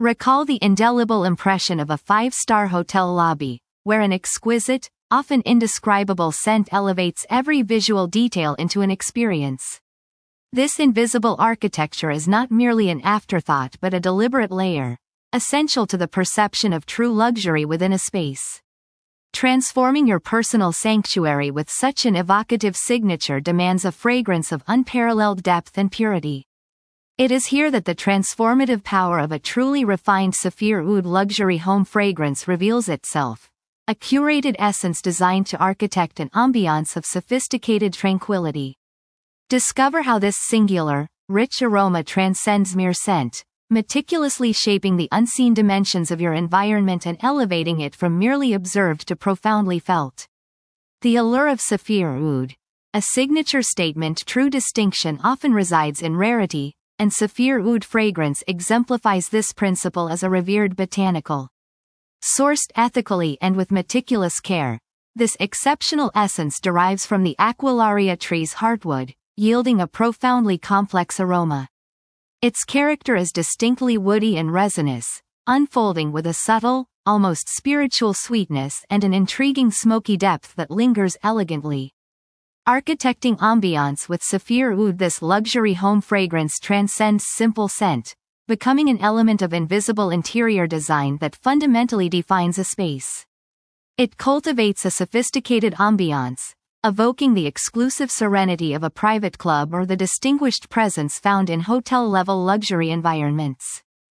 Recall the indelible impression of a five-star hotel lobby, where an exquisite, often indescribable scent elevates every visual detail into an experience. This invisible architecture is not merely an afterthought but a deliberate layer, essential to the perception of true luxury within a space. Transforming your personal sanctuary with such an evocative signature demands a fragrance of unparalleled depth and purity. It is here that the transformative power of a truly refined Saphir Oud luxury home fragrance reveals itself, a curated essence designed to architect an ambiance of sophisticated tranquility. Discover how this singular, rich aroma transcends mere scent, meticulously shaping the unseen dimensions of your environment and elevating it from merely observed to profoundly felt. The allure of Saphir Oud, a signature statement. True distinction often resides in rarity, and Saphir Oud fragrance exemplifies this principle as a revered botanical. Sourced ethically and with meticulous care, this exceptional essence derives from the Aquilaria tree's heartwood, yielding a profoundly complex aroma. Its character is distinctly woody and resinous, unfolding with a subtle, almost spiritual sweetness and an intriguing smoky depth that lingers elegantly. Architecting ambiance with Saphir Oud, this luxury home fragrance transcends simple scent, becoming an element of invisible interior design that fundamentally defines a space. It cultivates a sophisticated ambiance, evoking the exclusive serenity of a private club or the distinguished presence found in hotel-level luxury environments.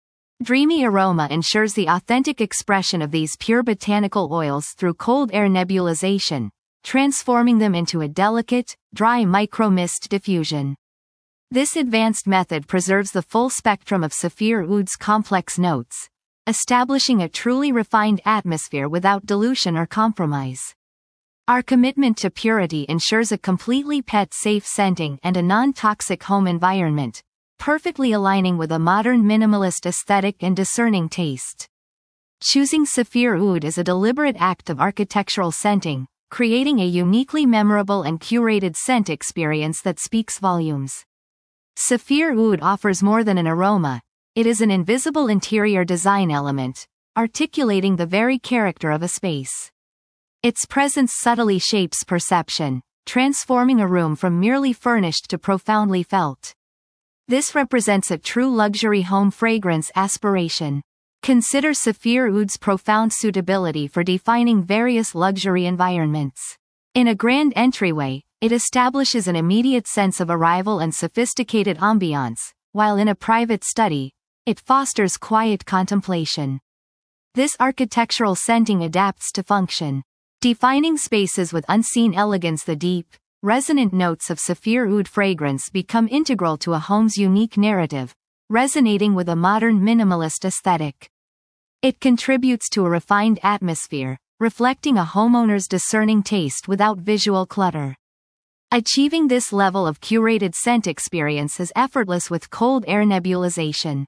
Dreamy aroma ensures the authentic expression of these pure botanical oils through cold air nebulization, transforming them into a delicate, dry micro-mist diffusion. This advanced method preserves the full spectrum of Saphir Oud's complex notes, establishing a truly refined atmosphere without dilution or compromise. Our commitment to purity ensures a completely pet-safe scenting and a non-toxic home environment, perfectly aligning with a modern minimalist aesthetic and discerning taste. Choosing Saphir Oud is a deliberate act of architectural scenting, creating a uniquely memorable and curated scent experience that speaks volumes. Saphir Oud offers more than an aroma, it is an invisible interior design element, articulating the very character of a space. Its presence subtly shapes perception, transforming a room from merely furnished to profoundly felt. This represents a true luxury home fragrance aspiration. Consider Saphir Oud's profound suitability for defining various luxury environments. In a grand entryway, it establishes an immediate sense of arrival and sophisticated ambiance, while in a private study, it fosters quiet contemplation. This architectural scenting adapts to function, defining spaces with unseen elegance. The deep, resonant notes of Saphir Oud fragrance become integral to a home's unique narrative, resonating with a modern minimalist aesthetic. It contributes to a refined atmosphere, reflecting a homeowner's discerning taste without visual clutter. Achieving this level of curated scent experience is effortless with cold air nebulization.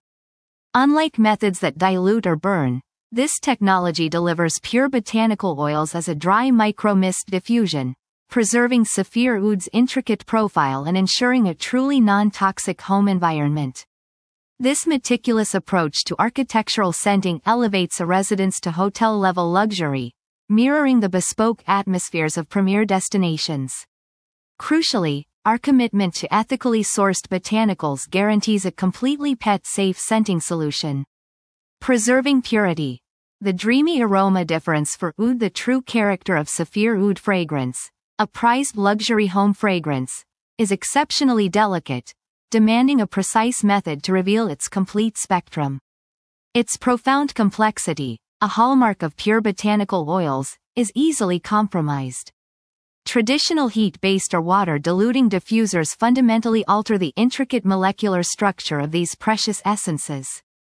Unlike methods that dilute or burn, this technology delivers pure botanical oils as a dry micro-mist diffusion, preserving Saphir Oud's intricate profile and ensuring a truly non-toxic home environment. This meticulous approach to architectural scenting elevates a residence to hotel-level luxury, mirroring the bespoke atmospheres of premier destinations. Crucially, our commitment to ethically sourced botanicals guarantees a completely pet-safe scenting solution. Preserving purity. The dreamy aroma difference for Oud, the true character of Saphir Oud fragrance, a prized luxury home fragrance, is exceptionally delicate, demanding a precise method to reveal its complete spectrum. Its profound complexity, a hallmark of pure botanical oils, is easily compromised. Traditional heat-based or water-diluting diffusers fundamentally alter the intricate molecular structure of these precious essences.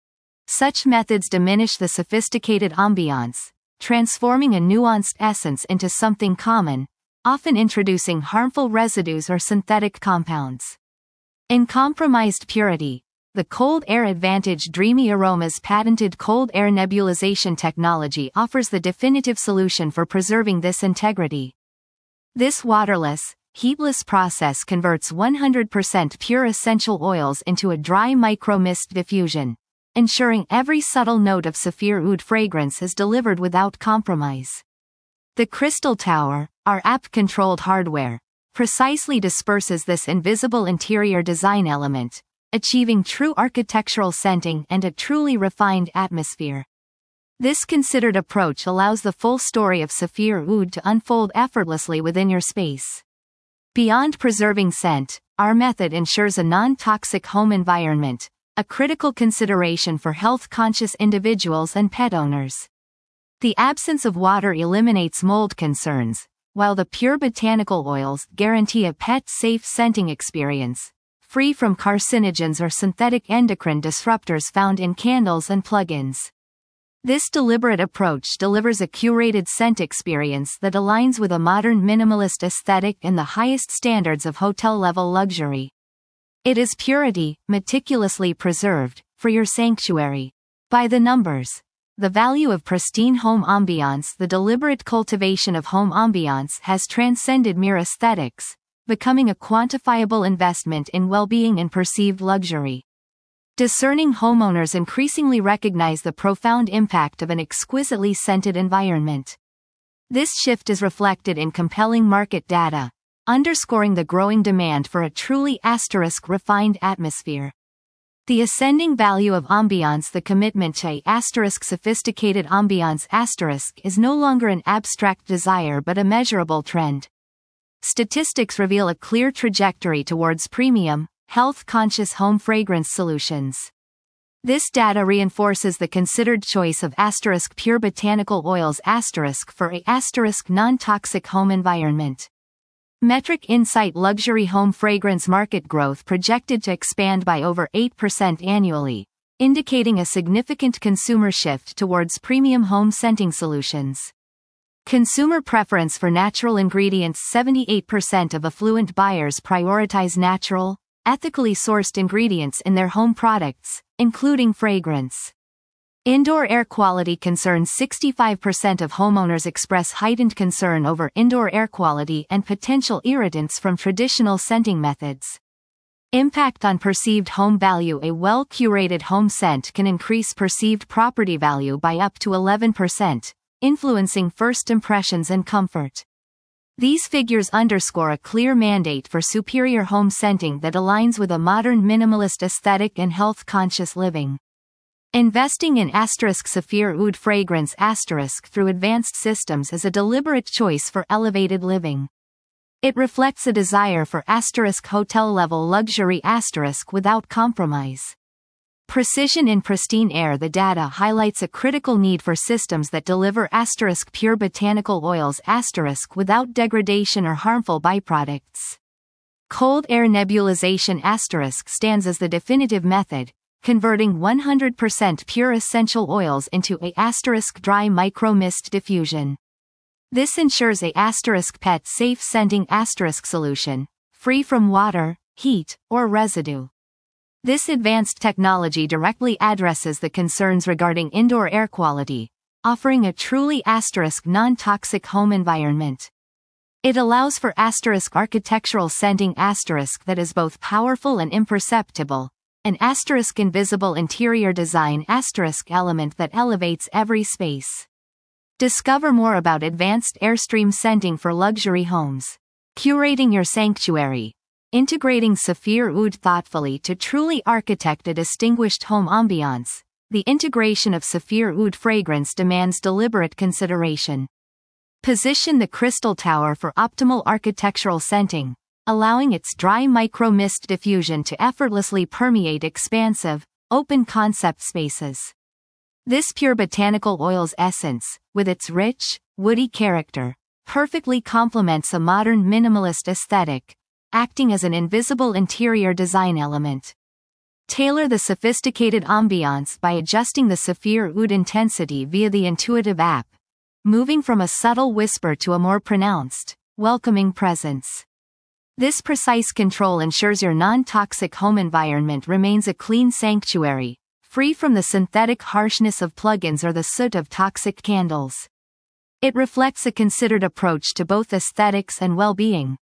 Such methods diminish the sophisticated ambiance, transforming a nuanced essence into something common, often introducing harmful residues or synthetic compounds. In compromised purity, the cold air advantage. Dreamy Aroma's patented cold air nebulization technology offers the definitive solution for preserving this integrity. This waterless, heatless process converts 100% pure essential oils into a dry micro-mist diffusion, ensuring every subtle note of Saphir Oud fragrance is delivered without compromise. The Crystal Tower, our app-controlled hardware, precisely disperses this invisible interior design element, achieving true architectural scenting and a truly refined atmosphere. This considered approach allows the full story of Saphir Oud to unfold effortlessly within your space. Beyond preserving scent, our method ensures a non-toxic home environment, a critical consideration for health-conscious individuals and pet owners. The absence of water eliminates mold concerns, while the pure botanical oils guarantee a pet-safe scenting experience, free from carcinogens or synthetic endocrine disruptors found in candles and plugins. This deliberate approach delivers a curated scent experience that aligns with a modern minimalist aesthetic and the highest standards of hotel-level luxury. It is purity, meticulously preserved, for your sanctuary. By the numbers. The value of pristine home ambiance. The deliberate cultivation of home ambiance has transcended mere aesthetics, becoming a quantifiable investment in well-being and perceived luxury. Discerning homeowners increasingly recognize the profound impact of an exquisitely scented environment. This shift is reflected in compelling market data, underscoring the growing demand for a truly refined atmosphere. The ascending value of ambiance. The commitment to a sophisticated ambiance is no longer an abstract desire but a measurable trend. Statistics reveal a clear trajectory towards premium, health-conscious home fragrance solutions. This data reinforces the considered choice of pure botanical oils for a non-toxic home environment. Metric Insight luxury home fragrance market growth projected to expand by over 8% annually, indicating a significant consumer shift towards premium home scenting solutions. Consumer preference for natural ingredients. 78% of affluent buyers prioritize natural, ethically sourced ingredients in their home products, including fragrance. Indoor air quality concerns. 65% of homeowners express heightened concern over indoor air quality and potential irritants from traditional scenting methods. Impact on perceived home value. A well-curated home scent can increase perceived property value by up to 11%, influencing first impressions and comfort. These figures underscore a clear mandate for superior home scenting that aligns with a modern minimalist aesthetic and health-conscious living. Investing in Saphir Oud fragrance through advanced systems is a deliberate choice for elevated living. It reflects a desire for hotel-level luxury without compromise. Precision in pristine air. The data highlights a critical need for systems that deliver pure botanical oils without degradation or harmful byproducts. Cold air nebulization stands as the definitive method, converting 100% pure essential oils into a dry micro-mist diffusion. This ensures a pet-safe scenting solution, free from water, heat, or residue. This advanced technology directly addresses the concerns regarding indoor air quality, offering a truly non-toxic home environment. It allows for architectural scenting that is both powerful and imperceptible, an invisible interior design element that elevates every space. Discover more about advanced Airstream scenting for luxury homes. Curating your sanctuary. Integrating Saphir Oud thoughtfully to truly architect a distinguished home ambiance. The integration of Saphir Oud fragrance demands deliberate consideration. Position the Crystal Tower for optimal architectural scenting, allowing its dry micro-mist diffusion to effortlessly permeate expansive, open-concept spaces. This pure botanical oil's essence, with its rich, woody character, perfectly complements a modern minimalist aesthetic, acting as an invisible interior design element. Tailor the sophisticated ambiance by adjusting the Saphir Oud intensity via the intuitive app, moving from a subtle whisper to a more pronounced, welcoming presence. This precise control ensures your non-toxic home environment remains a clean sanctuary, free from the synthetic harshness of plugins or the soot of toxic candles. It reflects a considered approach to both aesthetics and well-being,